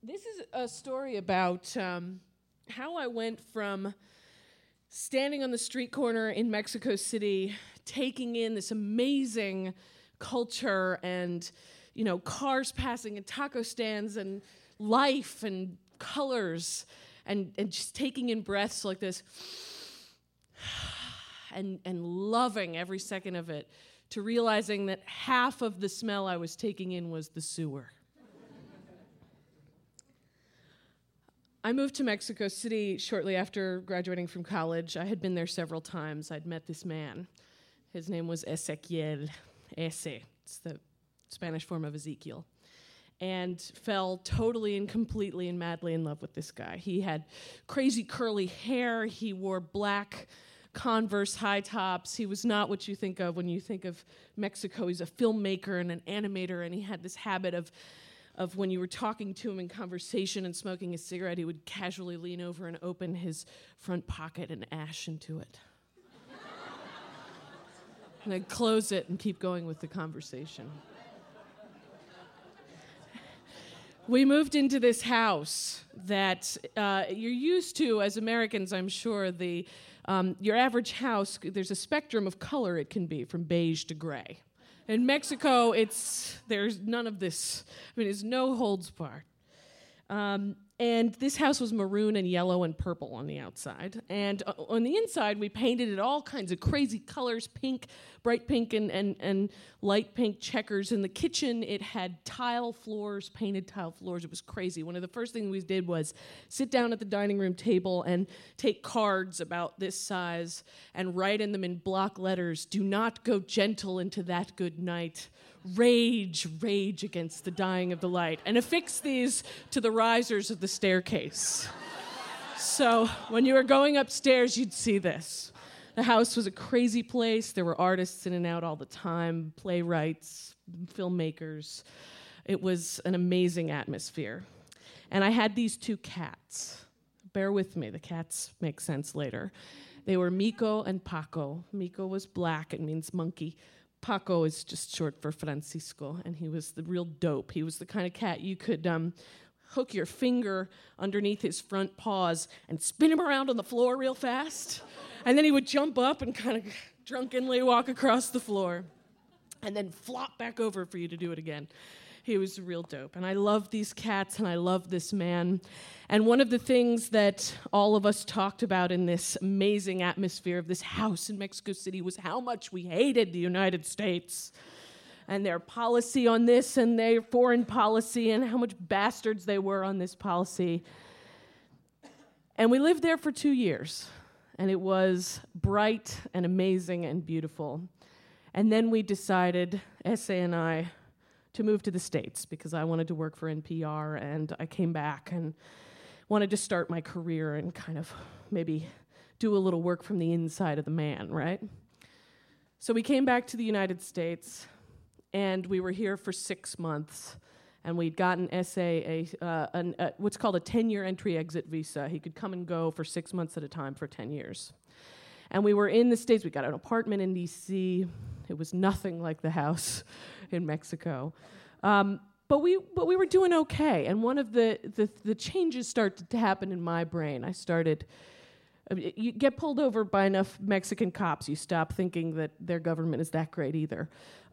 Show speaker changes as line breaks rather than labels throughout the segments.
This is a story about how I went from standing on the street corner in Mexico City, taking in this amazing culture and, cars passing and taco stands and life and colors and just taking in breaths like this and loving every second of it, to realizing that half of the smell I was taking in was the sewer. I moved to Mexico City shortly after graduating from college. I had been there several times. I'd met this man. His name was Ezequiel. Ese. It's the Spanish form of Ezekiel. And fell totally and completely and madly in love with this guy. He had crazy curly hair. He wore black Converse high tops. He was not what you think of when you think of Mexico. He's a filmmaker and an animator, and he had this habit of when you were talking to him in conversation and smoking a cigarette, he would casually lean over and open his front pocket and ash into it. And I'd close it and keep going with the conversation. We moved into this house that you're used to as Americans, I'm sure. Your average house, there's a spectrum of color it can be, from beige to gray. In Mexico, there's none of this. It's no holds barred. And this house was maroon and yellow and purple on the outside. And on the inside, we painted it all kinds of crazy colors, pink, bright pink and light pink checkers. In the kitchen, it had tile floors, painted tile floors. It was crazy. One of the first things we did was sit down at the dining room table and take cards about this size and write in them in block letters, "Do not go gentle into that good night. Rage, rage against the dying of the light," and affix these to the risers of the staircase. So when you were going upstairs, you'd see this. The house was a crazy place. There were artists in and out all the time, playwrights, filmmakers. It was an amazing atmosphere. And I had these two cats. Bear with me, the cats make sense later. They were Miko and Paco. Miko was black, it means monkey. Paco is just short for Francisco, and he was the real dope. He was the kind of cat you could hook your finger underneath his front paws and spin him around on the floor real fast, and then he would jump up and kind of drunkenly walk across the floor, and then flop back over for you to do it again. He was real dope, and I love these cats, and I love this man. And one of the things that all of us talked about in this amazing atmosphere of this house in Mexico City was how much we hated the United States and their policy on this and their foreign policy and how much bastards they were on this policy. And we lived there for 2 years, and it was bright and amazing and beautiful. And then we decided, Ese and I, to move to the States because I wanted to work for NPR, and I came back and wanted to start my career and kind of maybe do a little work from the inside of the man, right? So we came back to the United States, and we were here for 6 months, and we'd gotten what's called a 10-year entry-exit visa. He could come and go for 6 months at a time for 10 years. And we were in the States. We got an apartment in D.C. It was nothing like the house in Mexico. But we were doing okay. And one of the changes started to happen in my brain. You get pulled over by enough Mexican cops, you stop thinking that their government is that great either.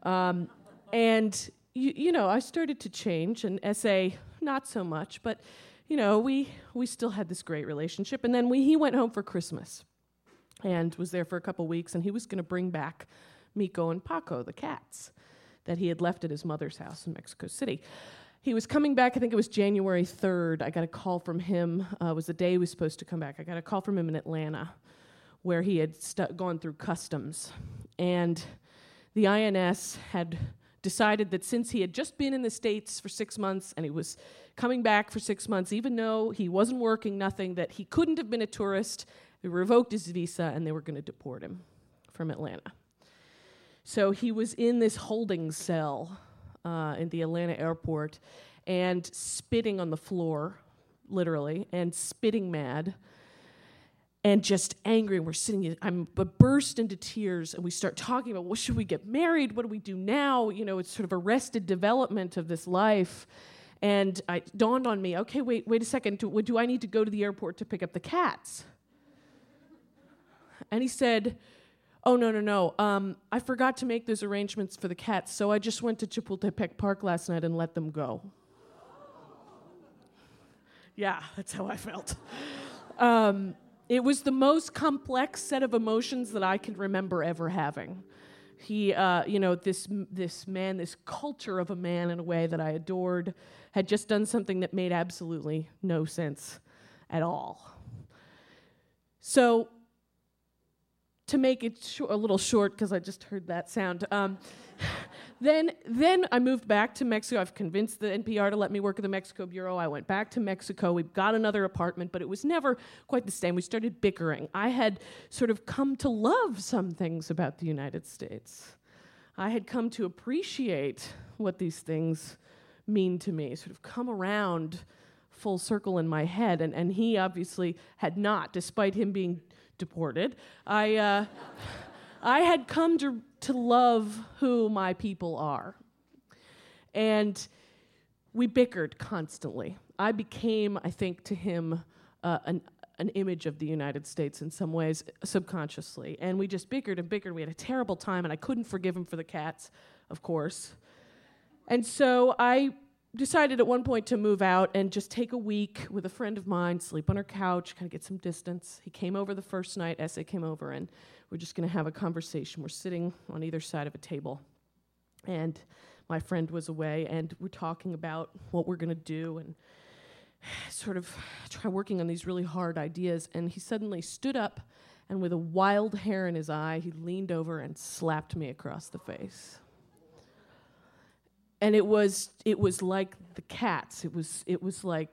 And I started to change, and SA not so much, but we still had this great relationship. And then he went home for Christmas and was there for a couple weeks, and he was going to bring back Miko and Paco, the cats, that he had left at his mother's house in Mexico City. He was coming back, I think it was January 3rd. I got a call from him. It was the day he was supposed to come back. I got a call from him in Atlanta, where he had gone through customs. And the INS had decided that since he had just been in the States for 6 months and he was coming back for 6 months, even though he wasn't working, nothing, that he couldn't have been a tourist. They revoked his visa, and they were going to deport him from Atlanta. So he was in this holding cell in the Atlanta airport and spitting on the floor, literally, and spitting mad and just angry. We're sitting, I'm burst into tears, and we start talking about, well, should we get married? What do we do now? It's sort of arrested development of this life. And it dawned on me, okay, wait a second, do I need to go to the airport to pick up the cats? And he said, oh, no. I forgot to make those arrangements for the cats, so I just went to Chapultepec Park last night and let them go. Yeah, that's how I felt. It was the most complex set of emotions that I can remember ever having. He, this man, this culture of a man in a way that I adored, had just done something that made absolutely no sense at all. So, to make it a little short, because I just heard that sound, then I moved back to Mexico. I've convinced the NPR to let me work at the Mexico Bureau. I went back to Mexico. We got another apartment, but it was never quite the same. We started bickering. I had sort of come to love some things about the United States. I had come to appreciate what these things mean to me, sort of come around full circle in my head, and he obviously had not, despite him being deported. I had come to love who my people are. And we bickered constantly. I became, I think, to him, an image of the United States in some ways, subconsciously. And we just bickered and bickered. We had a terrible time, and I couldn't forgive him for the cats, of course. And so I decided at one point to move out and just take a week with a friend of mine, sleep on her couch, kind of get some distance. He came over the first night, Essay came over, and we're just going to have a conversation. We're sitting on either side of a table, and my friend was away, and we're talking about what we're going to do and sort of try working on these really hard ideas. And he suddenly stood up, and with a wild hair in his eye, he leaned over and slapped me across the face. And it was like the cats. It was like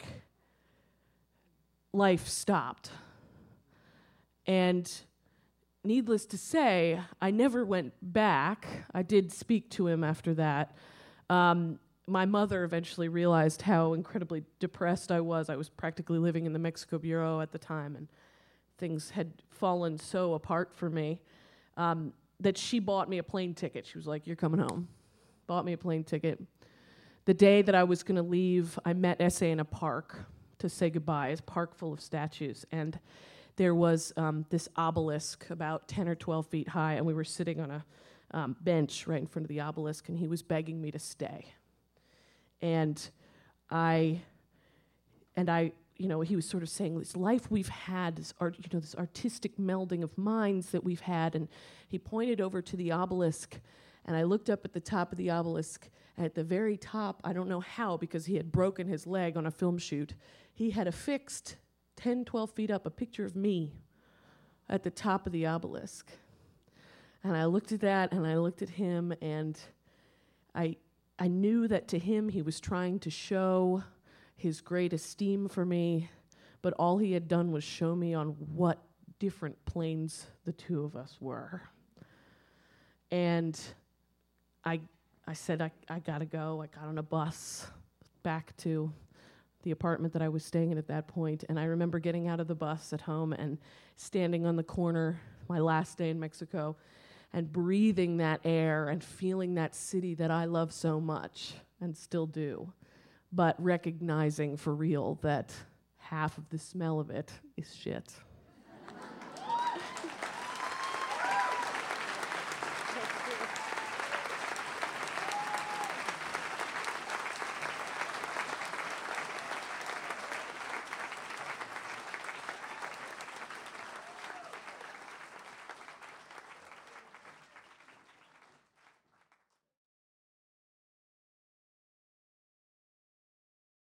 life stopped. And needless to say, I never went back. I did speak to him after that. My mother eventually realized how incredibly depressed I was. I was practically living in the Mexico Bureau at the time, and things had fallen so apart for me that she bought me a plane ticket. She was like, "You're coming home." Bought me a plane ticket. The day that I was going to leave, I met Essay in a park to say goodbye. It's a park full of statues, and there was this obelisk about 10 or 12 feet high, and we were sitting on a bench right in front of the obelisk, and he was begging me to stay. And I, he was sort of saying, this life we've had, this artistic melding of minds that we've had, and he pointed over to the obelisk. And I looked up at the top of the obelisk, and at the very top, I don't know how, because he had broken his leg on a film shoot, he had affixed 10, 12 feet up a picture of me at the top of the obelisk. And I looked at that, and I looked at him, and I knew that to him he was trying to show his great esteem for me, but all he had done was show me on what different planes the two of us were. And I said, I gotta go. I got on a bus back to the apartment that I was staying in at that point, and I remember getting out of the bus at home and standing on the corner, my last day in Mexico, and breathing that air and feeling that city that I love so much and still do, but recognizing for real that half of the smell of it is shit.